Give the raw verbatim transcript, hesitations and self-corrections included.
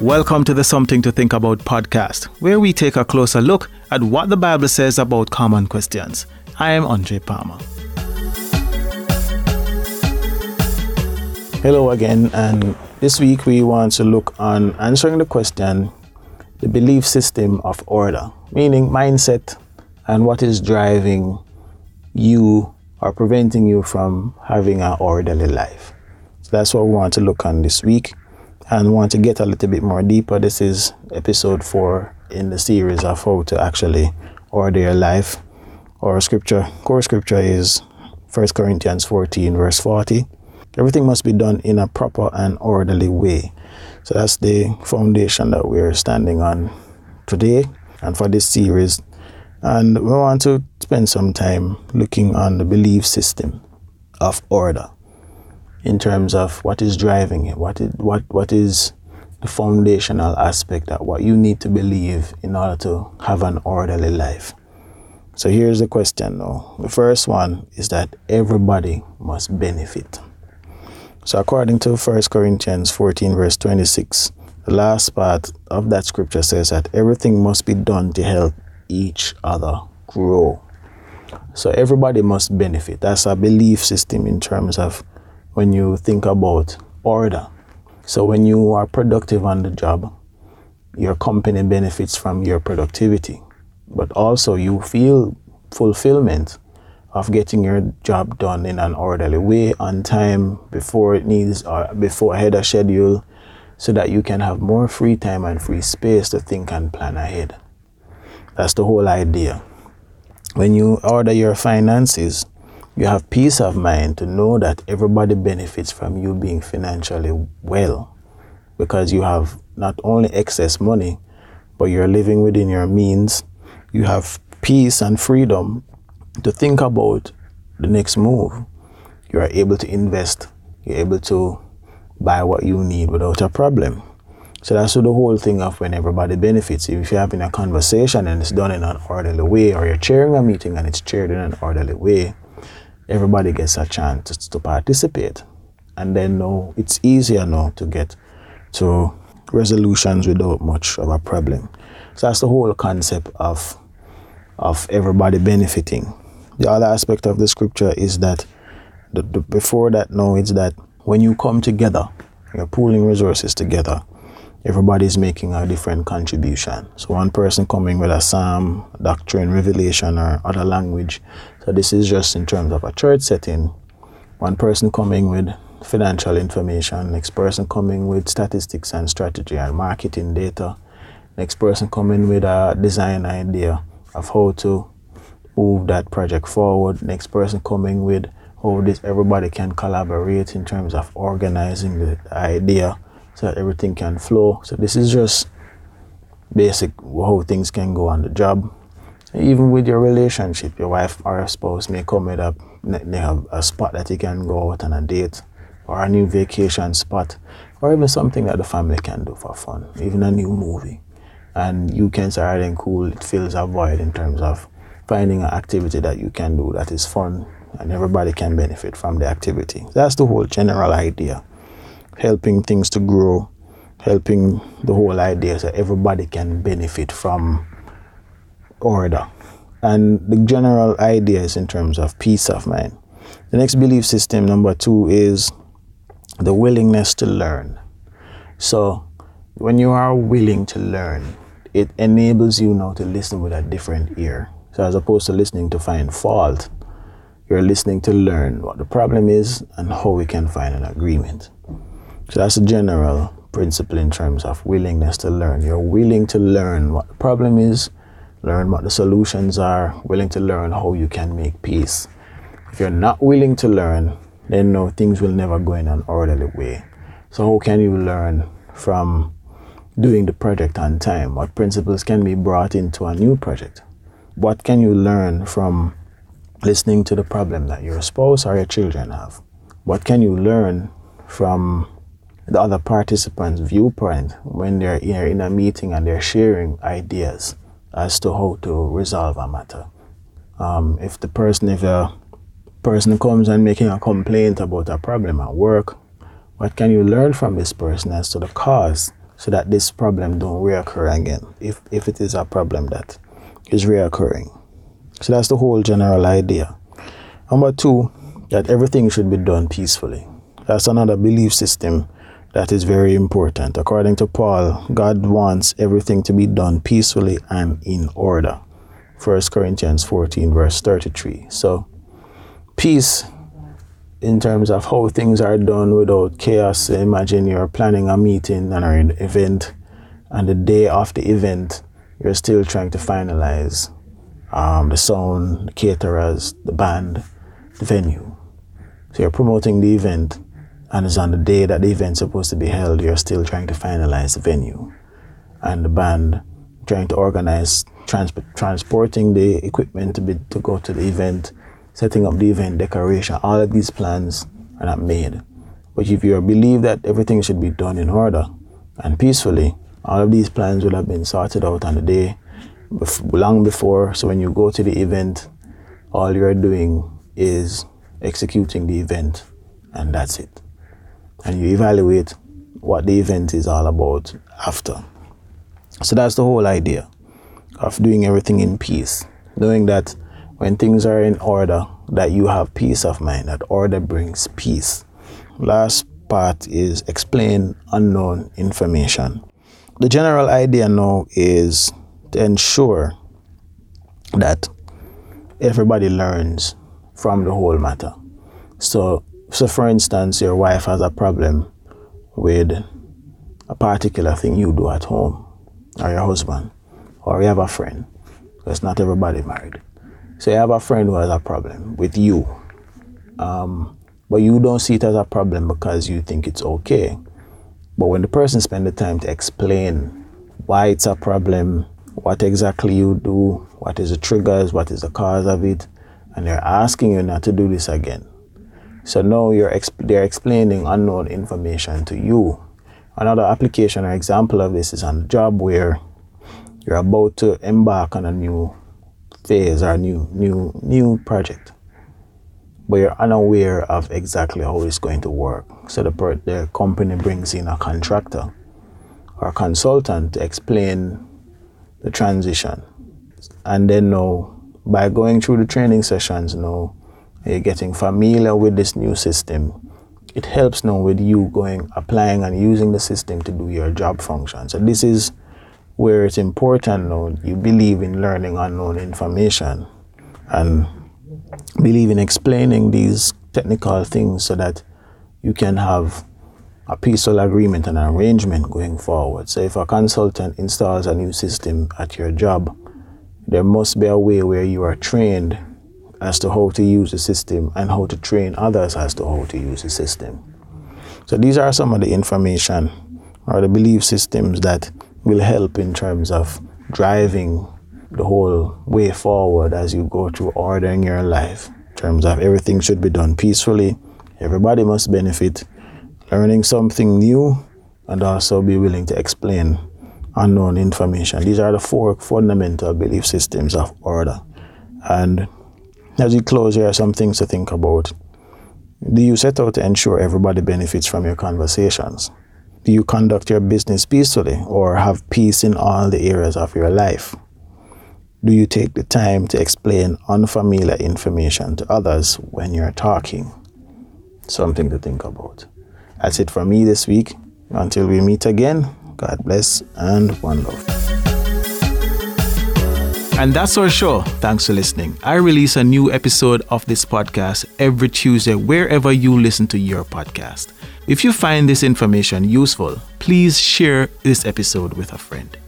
Welcome to the Something to Think About podcast, where we take a closer look at what the Bible says about common questions. I am Andre Palmer. Hello again, and this week we want to look on answering the question, the belief system of order, meaning mindset and what is driving you or preventing you from having an orderly life. So that's what we want to look on this week. And want to get a little bit more deeper. This is episode four in the series of how to actually order your life. Our scripture, core scripture is First Corinthians fourteen, verse forty. Everything must be done in a proper and orderly way. So that's the foundation that we're standing on today and for this series. And we want to spend some time looking on the belief system of order, in terms of what is driving it, what is, what what is the foundational aspect that what you need to believe in order to have an orderly life. So here's the question though. The first one is that everybody must benefit. So according to First Corinthians fourteen, verse twenty-six, the last part of that scripture says that everything must be done to help each other grow. So everybody must benefit. That's a belief system in terms of when you think about order. So when you are productive on the job, your company benefits from your productivity, but also you feel fulfillment of getting your job done in an orderly way, on time, before it needs, or before ahead of schedule, so that you can have more free time and free space to think and plan ahead. That's the whole idea. When you order your finances, you have peace of mind to know that everybody benefits from you being financially well, because you have not only excess money, but you're living within your means. You have peace and freedom to think about the next move. You are able to invest. You're able to buy what you need without a problem. So that's the whole thing of when everybody benefits. If you're having a conversation and it's done in an orderly way, or you're chairing a meeting and it's chaired in an orderly way, everybody gets a chance to, to participate. And then no, it's easier now to get to resolutions without much of a problem. So that's the whole concept of, of everybody benefiting. The other aspect of the scripture is that, the, the, before that now, it's that when you come together, you're pooling resources together, everybody's making a different contribution. So one person coming with a psalm, doctrine, revelation, or other language. So this is just in terms of a church setting. One person coming with financial information, next person coming with statistics and strategy and marketing data, next person coming with a design idea of how to move that project forward, next person coming with how this everybody can collaborate in terms of organizing the idea so that everything can flow. So this is just basic how things can go on the job. Even with your relationship, your wife or your spouse may come with a, they have a spot that you can go out on a date, or a new vacation spot, or even something that the family can do for fun, even a new movie. And you can say, alright, then cool, it fills a void in terms of finding an activity that you can do that is fun and everybody can benefit from the activity. That's the whole general idea. Helping things to grow, helping the whole idea so everybody can benefit from order. And the general idea is in terms of peace of mind. The next belief system, number two, is the willingness to learn. So when you are willing to learn, it enables you now to listen with a different ear. So as opposed to listening to find fault, you're listening to learn what the problem is and how we can find an agreement. So that's a general principle in terms of willingness to learn. You're willing to learn what the problem is, learn what the solutions are, willing to learn how you can make peace. If you're not willing to learn, then no, things will never go in an orderly way. So how can you learn from doing the project on time? What principles can be brought into a new project? What can you learn from listening to the problem that your spouse or your children have? What can you learn from the other participants' viewpoint when they're in a meeting and they're sharing ideas as to how to resolve a matter? Um, if the person, if a person comes and making a complaint about a problem at work, what can you learn from this person as to the cause so that this problem don't reoccur again, if, if it is a problem that is reoccurring. So that's the whole general idea. Number two, that everything should be done peacefully. That's another belief system that is very important. According to Paul, God wants everything to be done peacefully and in order. First Corinthians fourteen, verse thirty-three. So peace in terms of how things are done without chaos. Imagine you're planning a meeting and an event, and the day of the event, you're still trying to finalize um, the sound, the caterers, the band, the venue. So you're promoting the event, and it's on the day that the event's supposed to be held, you're still trying to finalize the venue and the band, trying to organize trans- transporting the equipment to be to go to the event, setting up the event decoration. All of these plans are not made. But if you believe that everything should be done in order and peacefully, all of these plans would have been sorted out on the day long before. So when you go to the event, all you're doing is executing the event, and that's it. And you evaluate what the event is all about after. So that's the whole idea of doing everything in peace, knowing that when things are in order, that you have peace of mind, that order brings peace. Last part is explain unknown information. The general idea now is to ensure that everybody learns from the whole matter. So, so for instance, your wife has a problem with a particular thing you do at home, or your husband, or you have a friend, because not everybody married. So you have a friend who has a problem with you, um, but you don't see it as a problem because you think it's okay. But when the person spends the time to explain why it's a problem, what exactly you do, what is the triggers, what is the cause of it, and they're asking you not to do this again. So now you're exp- they're explaining unknown information to you. Another application or example of this is on the job where you're about to embark on a new phase or a new, new, new project, but you're unaware of exactly how it's going to work. So the, per- the company brings in a contractor or a consultant to explain the transition. And then now, by going through the training sessions now, you're getting familiar with this new system. It helps now with you going, applying and using the system to do your job function. So this is where it's important now. You believe in learning unknown information and believe in explaining these technical things so that you can have a peaceful agreement and arrangement going forward. So if a consultant installs a new system at your job, there must be a way where you are trained as to how to use the system and how to train others as to how to use the system. So these are some of the information or the belief systems that will help in terms of driving the whole way forward as you go through ordering your life. In terms of everything should be done peacefully, everybody must benefit, learning something new, and also be willing to explain unknown information. These are the four fundamental belief systems of order. And as you close, here are some things to think about. Do you set out to ensure everybody benefits from your conversations? Do you conduct your business peacefully or have peace in all the areas of your life? Do you take the time to explain unfamiliar information to others when you're talking? Something to think about. That's it from me this week. Until we meet again, God bless and one love. And that's our show. Thanks for listening. I release a new episode of this podcast every Tuesday wherever you listen to your podcast. If you find this information useful, please share this episode with a friend.